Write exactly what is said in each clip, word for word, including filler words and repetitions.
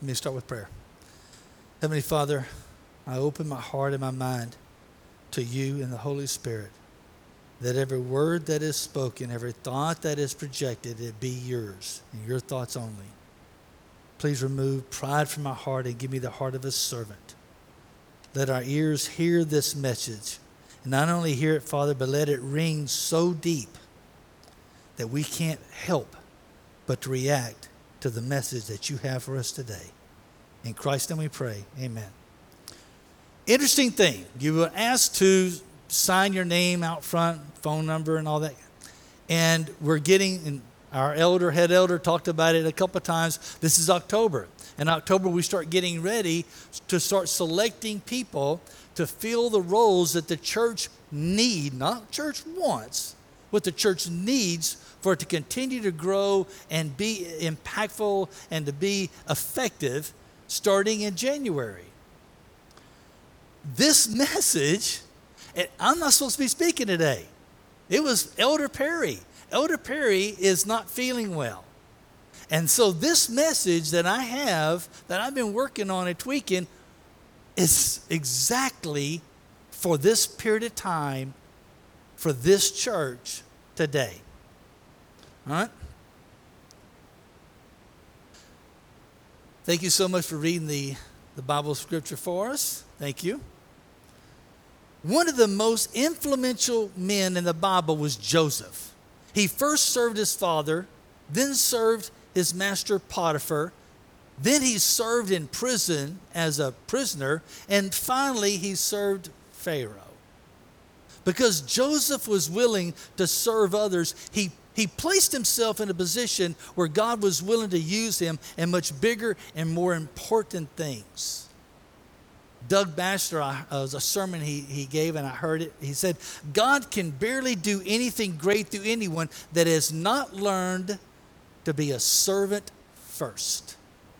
Let me start with prayer. Heavenly Father, I open my heart and my mind to you and the Holy Spirit, that every word that is spoken, every thought that is projected, it be yours and your thoughts only. Please remove pride from my heart and give me the heart of a servant. Let our ears hear this message. And not only hear it, Father, but let it ring so deep that we can't help but to react to the message that you have for us today. In Christ's name we pray. Amen. Interesting thing. You were asked to sign your name out front, phone number and all that. And we're getting, and our elder, head elder talked about it a couple of times. This is October. In October, we start getting ready to start selecting people to fill the roles that the church need, not church wants, what the church needs for it to continue to grow and be impactful and to be effective starting in January. This message, and I'm not supposed to be speaking today. It was Elder Perry. Elder Perry is not feeling well. And so this message that I have, that I've been working on and tweaking, is exactly for this period of time, for this church today. All right? Thank you so much for reading the, the Bible scripture for us. Thank you. One of the most influential men in the Bible was Joseph. He first served his father, then served his master Potiphar, then he served in prison as a prisoner, and finally he served Pharaoh. Because Joseph was willing to serve others, he He placed himself in a position where God was willing to use him in much bigger and more important things. Doug Batchelor, uh, was a sermon he, he gave, and I heard it. He said, God can barely do anything great through anyone that has not learned to be a servant first.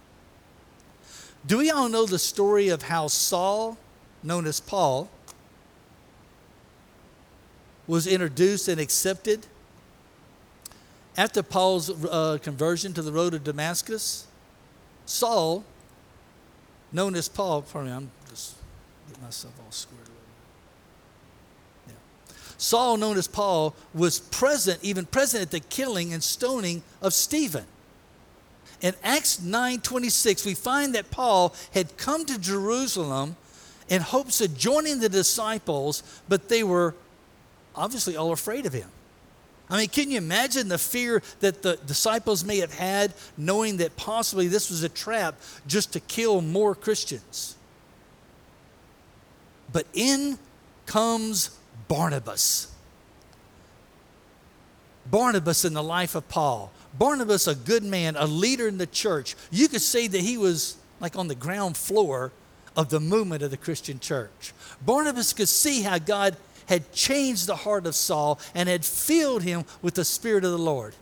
Do we all know the story of how Saul, known as Paul, was introduced and accepted? After Paul's uh, conversion to the road of Damascus, Saul, known as Paul, pardon me, I'm just getting myself all squared away. Yeah. Saul, known as Paul, was present, even present at the killing and stoning of Stephen. In Acts nine twenty-six, we find that Paul had come to Jerusalem in hopes of joining the disciples, but they were obviously all afraid of him. I mean, can you imagine the fear that the disciples may have had, knowing that possibly this was a trap just to kill more Christians? But in comes Barnabas. Barnabas in the life of Paul. Barnabas, a good man, a leader in the church. You could say that he was like on the ground floor of the movement of the Christian church. Barnabas could see how God had changed the heart of Saul and had filled him with the Spirit of the Lord.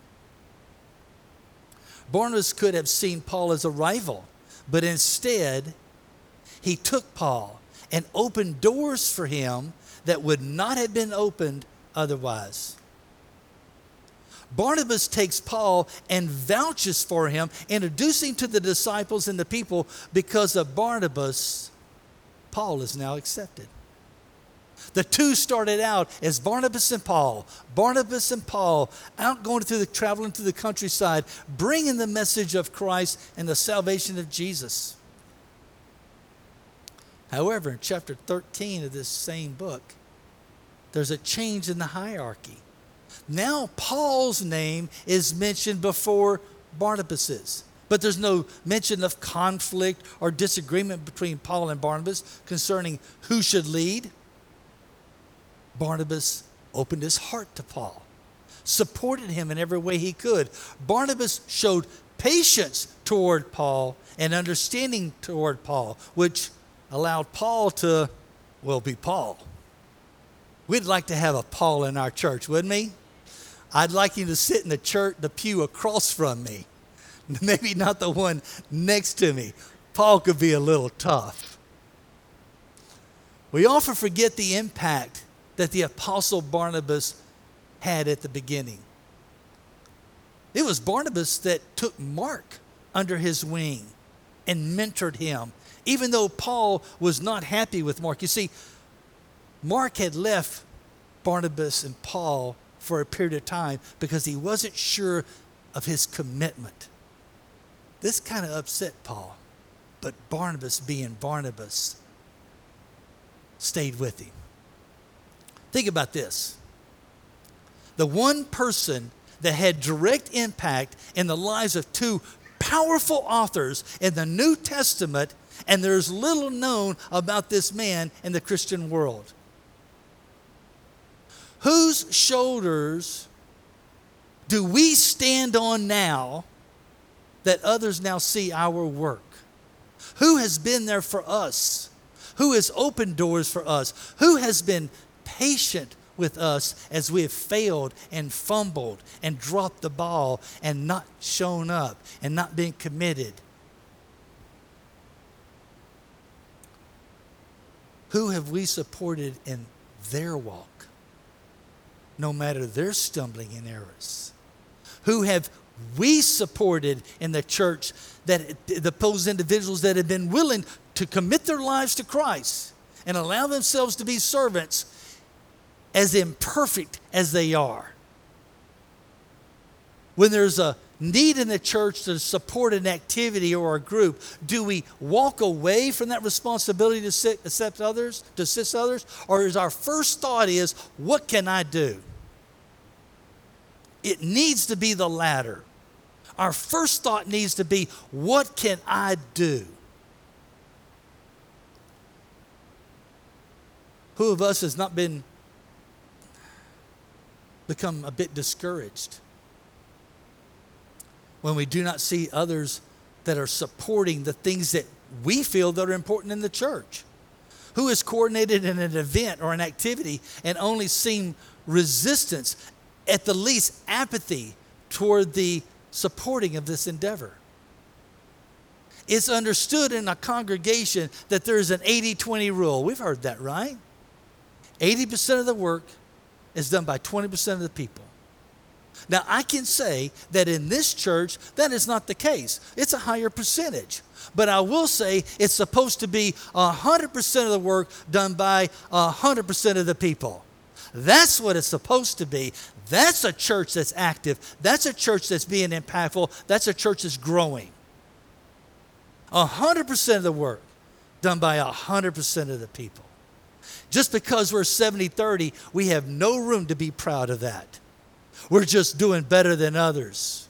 Barnabas could have seen Paul as a rival, but instead, he took Paul and opened doors for him that would not have been opened otherwise. Barnabas takes Paul and vouches for him, introducing to the disciples and the people. Because of Barnabas, Paul is now accepted. The two started out as Barnabas and Paul. Barnabas and Paul out going through the, traveling through the countryside, bringing the message of Christ and the salvation of Jesus. However, in chapter thirteen of this same book, there's a change in the hierarchy. Now Paul's name is mentioned before Barnabas's. But there's no mention of conflict or disagreement between Paul and Barnabas concerning who should lead. Barnabas opened his heart to Paul, supported him in every way he could. Barnabas showed patience toward Paul and understanding toward Paul, which allowed Paul to, well, be Paul. We'd like to have a Paul in our church, wouldn't we? I'd like him to sit in the church, the pew across from me. Maybe not the one next to me. Paul could be a little tough. We often forget the impact that the Apostle Barnabas had at the beginning. It was Barnabas that took Mark under his wing and mentored him, even though Paul was not happy with Mark. You see, Mark had left Barnabas and Paul for a period of time because he wasn't sure of his commitment. This kind of upset Paul, but Barnabas, being Barnabas, stayed with him. Think about this. The one person that had direct impact in the lives of two powerful authors in the New Testament, and there's little known about this man in the Christian world. Whose shoulders do we stand on now that others now see our work? Who has been there for us? Who has opened doors for us? Who has been patient with us as we have failed and fumbled and dropped the ball and not shown up and not been committed? Who have we supported in their walk, no matter their stumbling and errors? Who have we supported in the church, that those individuals that have been willing to commit their lives to Christ and allow themselves to be servants, as imperfect as they are? When there's a need in the church to support an activity or a group, do we walk away from that responsibility to sit, accept others, to assist others? Or is our first thought is, what can I do? It needs to be the latter. Our first thought needs to be, what can I do? Who of us has not been become a bit discouraged when we do not see others that are supporting the things that we feel that are important in the church? Who has coordinated in an event or an activity and only seen resistance, at the least apathy, toward the supporting of this endeavor? It's understood in a congregation that there's an eighty twenty rule. We've heard that, right? eighty percent of the work is done by twenty percent of the people. Now, I can say that in this church, that is not the case. It's a higher percentage. But I will say it's supposed to be one hundred percent of the work done by one hundred percent of the people. That's what it's supposed to be. That's a church that's active. That's a church that's being impactful. That's a church that's growing. one hundred percent of the work done by one hundred percent of the people. Just because we're seventy thirty, we have no room to be proud of that. We're just doing better than others.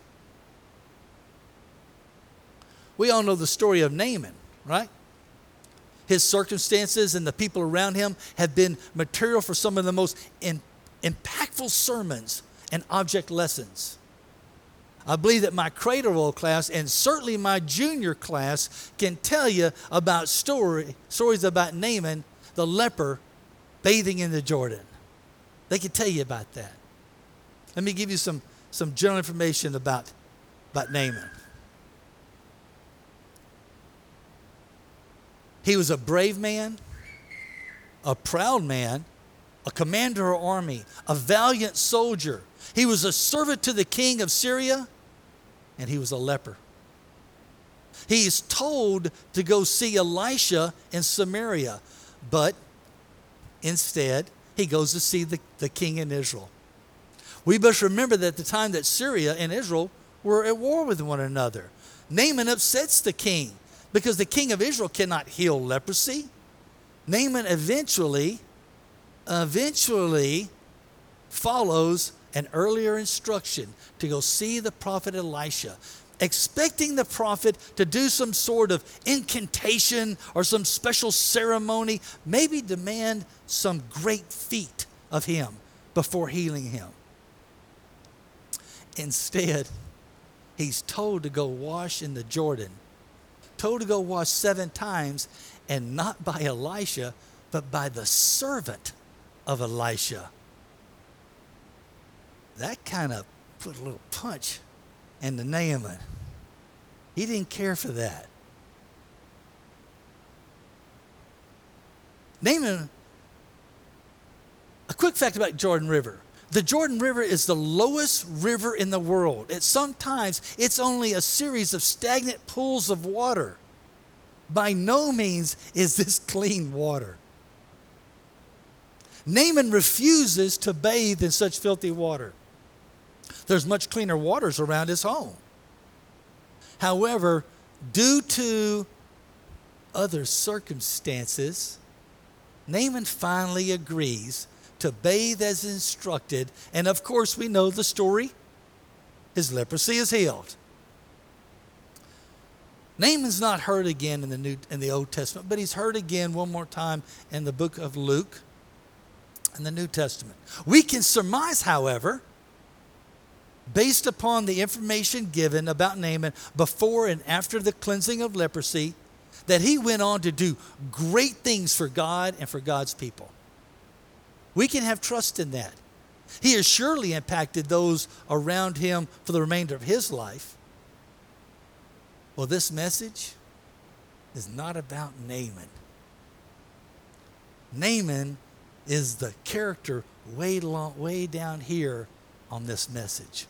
We all know the story of Naaman, right? His circumstances and the people around him have been material for some of the most in, impactful sermons and object lessons. I believe that my cradle roll class and certainly my junior class can tell you about story, stories about Naaman, the leper, bathing in the Jordan. They can tell you about that. Let me give you some, some general information about, about Naaman. He was a brave man, a proud man, a commander of army, a valiant soldier. He was a servant to the king of Syria, and he was a leper. He's told to go see Elisha in Samaria, but instead, he goes to see the, the king in Israel. We must remember that at the time that Syria and Israel were at war with one another, Naaman upsets the king because the king of Israel cannot heal leprosy. Naaman eventually, eventually follows an earlier instruction to go see the prophet Elisha, expecting the prophet to do some sort of incantation or some special ceremony, maybe demand some great feat of him before healing him. Instead, he's told to go wash in the Jordan, told to go wash seven times, and not by Elisha, but by the servant of Elisha. That kind of put a little punch into Naaman. He didn't care for that. Naaman, a quick fact about Jordan River. The Jordan River is the lowest river in the world. At sometimes, it's only a series of stagnant pools of water. by no means is this clean water. Naaman refuses to bathe in such filthy water. There's much cleaner waters around his home. However, due to other circumstances, Naaman finally agrees to bathe as instructed. And of course, we know the story. His leprosy is healed. Naaman's not heard again in the New in the Old Testament, but he's heard again one more time in the book of Luke in the New Testament. We can surmise, however, based upon the information given about Naaman before and after the cleansing of leprosy, that he went on to do great things for God and for God's people. We can have trust in that. He has surely impacted those around him for the remainder of his life. Well, this message is not about Naaman. Naaman is the character way, long, way down here on this message.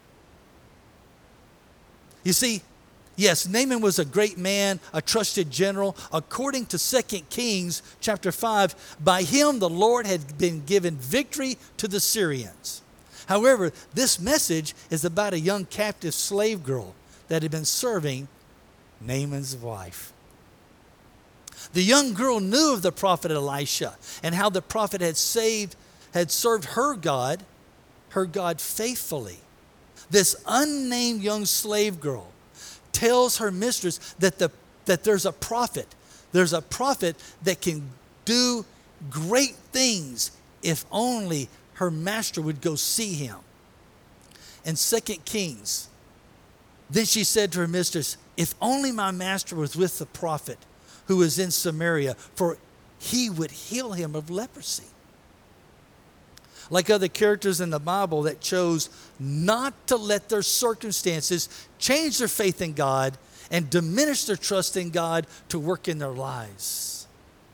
You see, yes, Naaman was a great man, a trusted general. According to Second Kings chapter five, by him the Lord had been given victory to the Syrians. However, this message is about a young captive slave girl that had been serving Naaman's wife. The young girl knew of the prophet Elisha and how the prophet had saved, had served her God, her God faithfully. This unnamed young slave girl tells her mistress that the that there's a prophet. There's a prophet that can do great things if only her master would go see him. In Second Kings, then she said to her mistress, if only my master was with the prophet who was in Samaria, for he would heal him of leprosy. Like other characters in the Bible that chose not to let their circumstances change their faith in God and diminish their trust in God to work in their lives.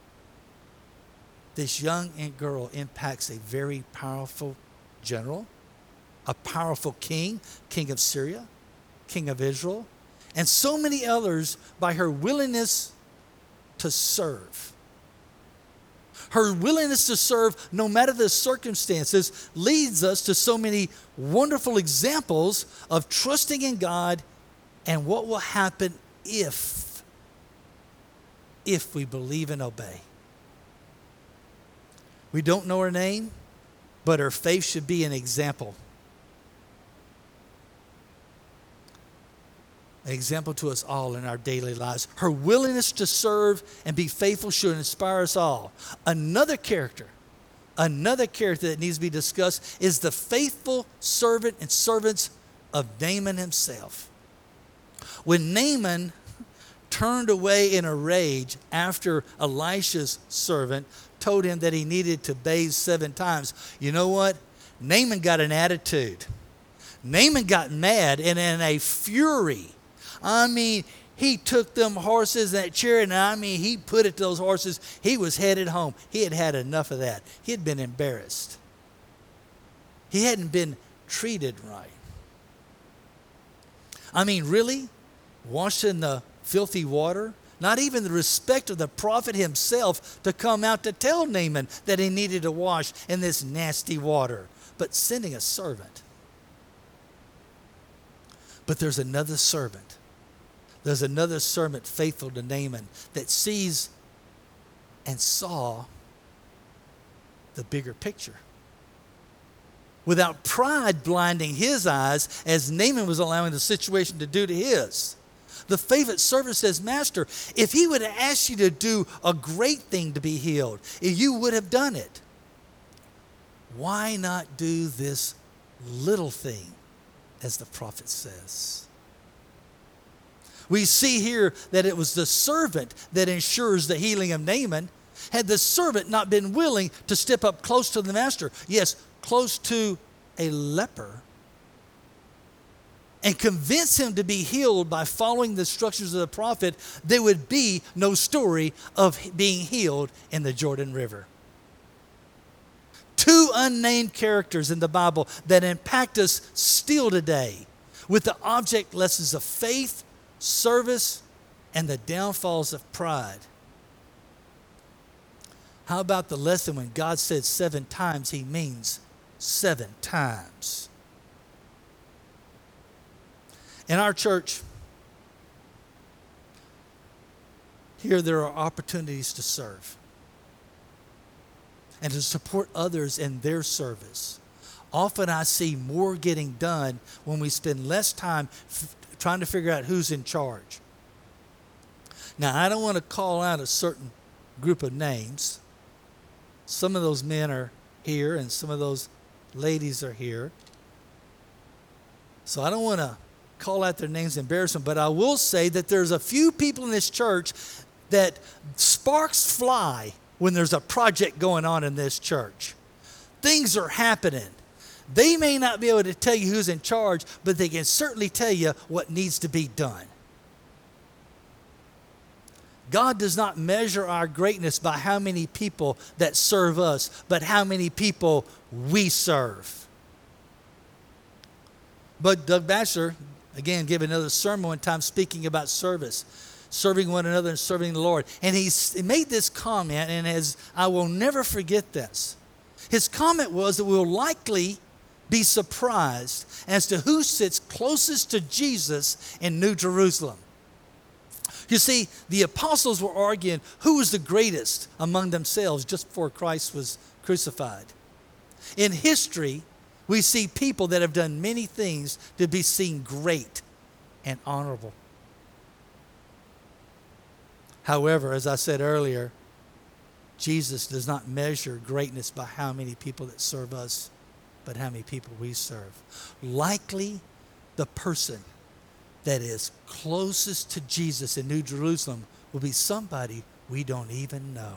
This young girl impacts a very powerful general, a powerful king, king of Syria, king of Israel, and so many others by her willingness to serve. Her willingness to serve, no matter the circumstances, leads us to so many wonderful examples of trusting in God and what will happen if, if we believe and obey. We don't know her name, but her faith should be an example. An example to us all in our daily lives. Her willingness to serve and be faithful should inspire us all. Another character, another character that needs to be discussed is the faithful servant and servants of Naaman himself. When Naaman turned away in a rage after Elisha's servant told him that he needed to bathe seven times, you know what? Naaman got an attitude. Naaman got mad and in a fury. I mean, he took them horses and that chariot, and I mean, he put it to those horses. He was headed home. He had had enough of that. He had been embarrassed. He hadn't been treated right. I mean, really? Washed in the filthy water? Not even the respect of the prophet himself to come out to tell Naaman that he needed to wash in this nasty water, but sending a servant. But there's another servant. There's another servant faithful to Naaman that sees and saw the bigger picture. Without pride blinding his eyes as Naaman was allowing the situation to do to his. The favorite servant says, Master, if he would have asked you to do a great thing to be healed, you would have done it. Why not do this little thing, as the prophet says? We see here that it was the servant that ensures the healing of Naaman. Had the servant not been willing to step up close to the master, yes, close to a leper, and convince him to be healed by following the instructions of the prophet, there would be no story of being healed in the Jordan River. Two unnamed characters in the Bible that impact us still today with the object lessons of faith, service, and the downfalls of pride. How about the lesson when God said seven times, he means seven times? In our church, here there are opportunities to serve and to support others in their service. Often I see more getting done when we spend less time f- trying to figure out who's in charge. Now, I don't want to call out a certain group of names. Some of those men are here and some of those ladies are here. So I don't want to call out their names and embarrass them, but I will say that there's a few people in this church that sparks fly when there's a project going on in this church. Things are happening. They may not be able to tell you who's in charge, but they can certainly tell you what needs to be done. God does not measure our greatness by how many people that serve us, but how many people we serve. But Doug Batchelor, again, gave another sermon one time speaking about service, serving one another and serving the Lord. And he made this comment, and as I will never forget this. His comment was that we'll likely be surprised as to who sits closest to Jesus in New Jerusalem. You see, the apostles were arguing who was the greatest among themselves just before Christ was crucified. In history, we see people that have done many things to be seen great and honorable. However, as I said earlier, Jesus does not measure greatness by how many people that serve us, but how many people we serve. Likely, the person that is closest to Jesus in New Jerusalem will be somebody we don't even know.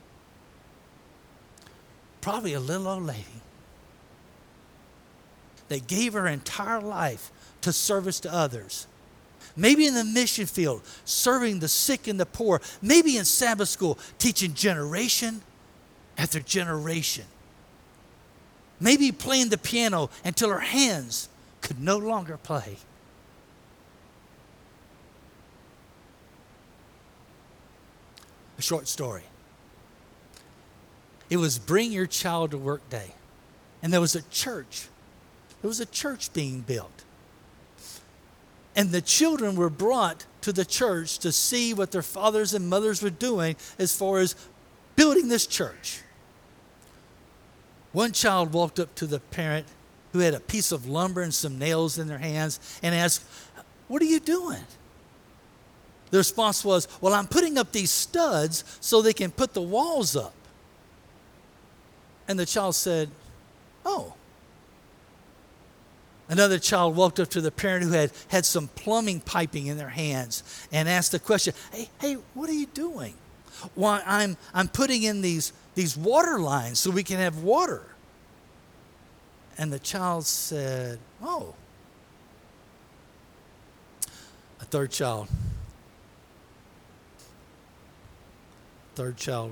Probably a little old lady that gave her entire life to service to others. Maybe in the mission field, serving the sick and the poor. Maybe in Sabbath school, teaching generation after generation. Maybe playing the piano until her hands could no longer play. A short story. It was Bring Your Child to Work Day. And there was a church. There was a church being built. And the children were brought to the church to see what their fathers and mothers were doing as far as building this church. One child walked up to the parent who had a piece of lumber and some nails in their hands and asked, "What are you doing?" The response was, "Well, I'm putting up these studs so they can put the walls up." And the child said, "Oh." Another child walked up to the parent who had had some plumbing piping in their hands and asked the question, hey, hey, what are you doing?" "Why, I'm, I'm putting in these, these water lines so we can have water." And the child said, "Oh." A third child. Third child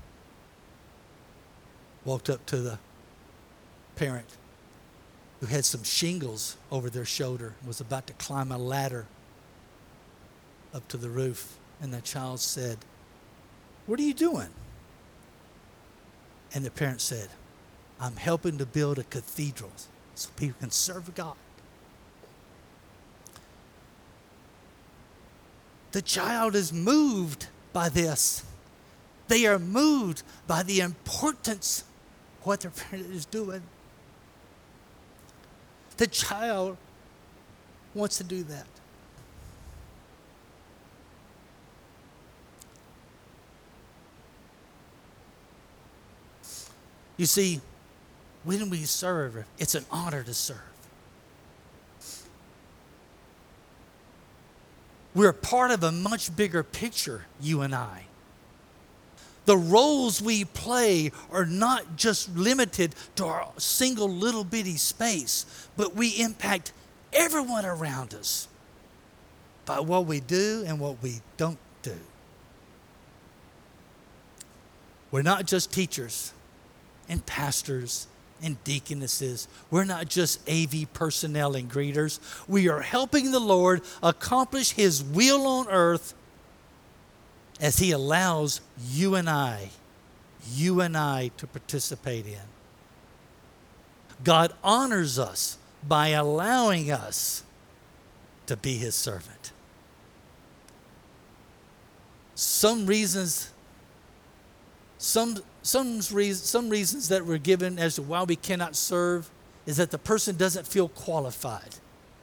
walked up to the parent who had some shingles over their shoulder and was about to climb a ladder up to the roof. And the child said, "What are you doing?" And the parent said, "I'm helping to build a cathedral so people can serve God." The child is moved by this. They are moved by the importance of what their parent is doing. The child wants to do that. You see, when we serve, it's an honor to serve. We're part of a much bigger picture, you and I. The roles we play are not just limited to our single little bitty space, but we impact everyone around us by what we do and what we don't do. We're not just teachers and pastors and deaconesses. We're not just A V personnel and greeters. We are helping the Lord accomplish His will on earth as he allows you and I, you and I to participate in. God honors us by allowing us to be his servant. Some reasons, some, some, reasons, some reasons that were given as to why we cannot serve is that the person doesn't feel qualified.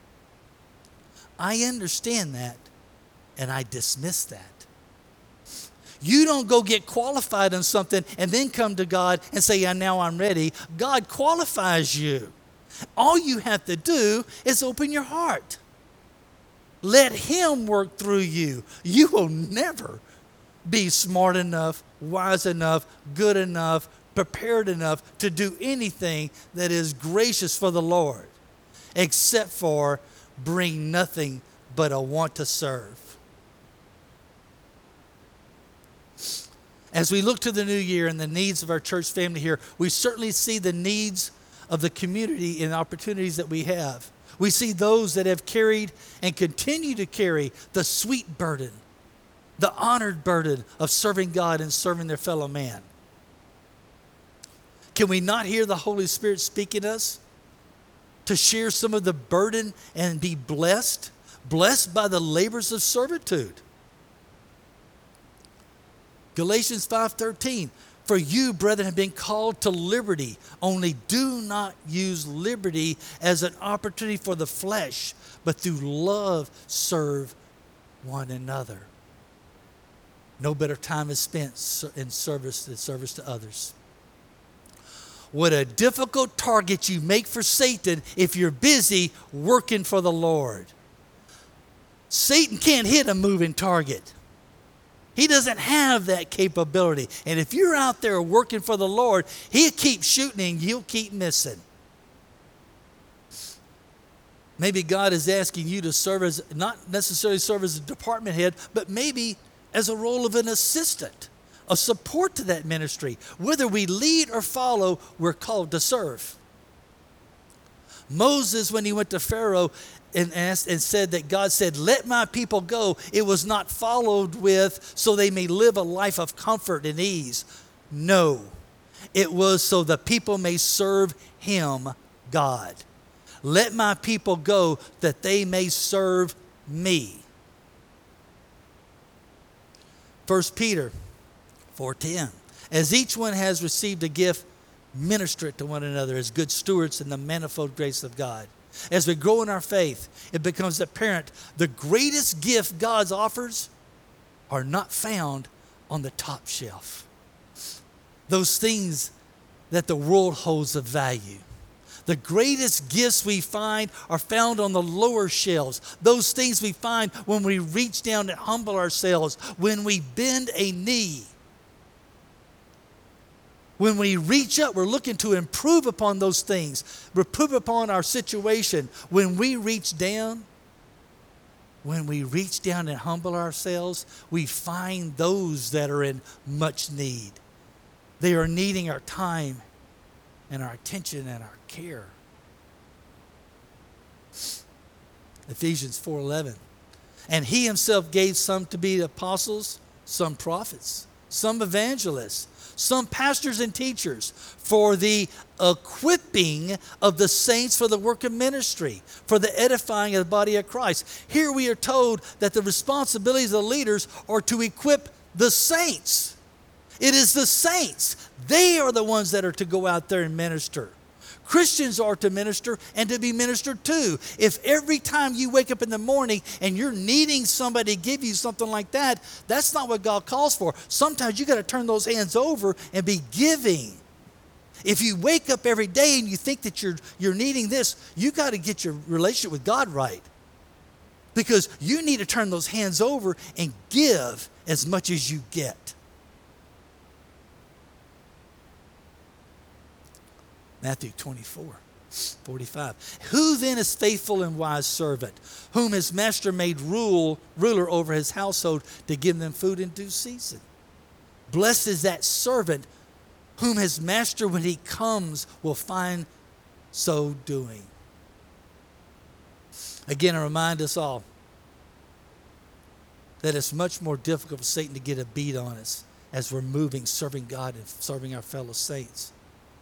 I understand that, and I dismiss that. You don't go get qualified on something and then come to God and say, yeah, now I'm ready. God qualifies you. All you have to do is open your heart. Let him work through you. You will never be smart enough, wise enough, good enough, prepared enough to do anything that is gracious for the Lord, except for bring nothing but a want to serve. As we look to the new year and the needs of our church family here, we certainly see the needs of the community and opportunities that we have. We see those that have carried and continue to carry the sweet burden, the honored burden of serving God and serving their fellow man. Can we not hear the Holy Spirit speaking to us to share some of the burden and be blessed, blessed by the labors of servitude? Galatians five thirteen, for you, brethren, have been called to liberty. Only do not use liberty as an opportunity for the flesh, but through love serve one another. No better time is spent in service than service to others. What a difficult target you make for Satan if you're busy working for the Lord. Satan can't hit a moving target. He doesn't have that capability. And if you're out there working for the Lord, he'll keep shooting and you'll keep missing. Maybe God is asking you to serve as, not necessarily serve as a department head, but maybe as a role of an assistant, a support to that ministry. Whether we lead or follow, we're called to serve. Moses, when he went to Pharaoh and asked and said that God said, let my people go, it was not followed with so they may live a life of comfort and ease. No, it was so the people may serve him, God. Let my people go that they may serve me. First Peter four ten, as each one has received a gift, minister it to one another as good stewards in the manifold grace of God. As we grow in our faith, it becomes apparent the greatest gift God offers are not found on the top shelf. Those things that the world holds of value. The greatest gifts we find are found on the lower shelves. Those things we find when we reach down and humble ourselves, when we bend a knee. When we reach up, we're looking to improve upon those things, improve upon our situation. When we reach down, when we reach down and humble ourselves, we find those that are in much need. They are needing our time and our attention and our care. Ephesians four eleven. And he himself gave some to be apostles, some prophets, some evangelists, some pastors and teachers, for the equipping of the saints for the work of ministry, for the edifying of the body of Christ. Here we are told that the responsibilities of the leaders are to equip the saints. It is the saints. They are the ones that are to go out there and minister. Christians are to minister and to be ministered to. If every time you wake up in the morning and you're needing somebody to give you something like that, that's not what God calls for. Sometimes you got to turn those hands over and be giving. If you wake up every day and you think that you're you're needing this, you got to get your relationship with God right. Because you need to turn those hands over and give as much as you get. Matthew twenty-four, forty-five. Who then is faithful and wise servant, whom his master made rule, ruler over his household to give them food in due season? Blessed is that servant whom his master, when he comes, will find so doing. Again, I remind us all, that it's much more difficult for Satan to get a beat on us as we're moving, serving God and serving our fellow saints.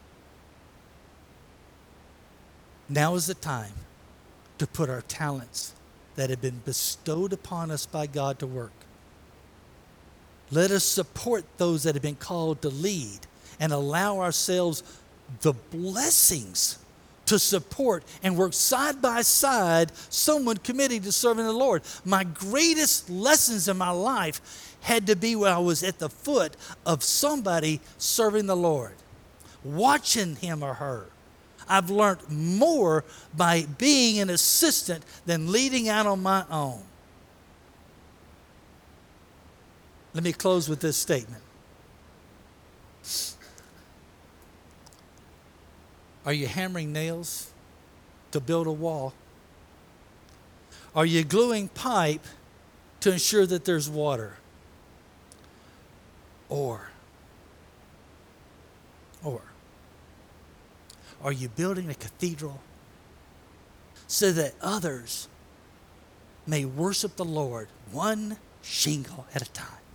Now is the time to put our talents that have been bestowed upon us by God to work. Let us support those that have been called to lead and allow ourselves the blessings to support and work side by side someone committed to serving the Lord. My greatest lessons in my life had to be when I was at the foot of somebody serving the Lord, watching him or her. I've learned more by being an assistant than leading out on my own. Let me close with this statement. Are you hammering nails to build a wall? Are you gluing pipe to ensure that there's water? Or, or, are you building a cathedral so that others may worship the Lord one shingle at a time?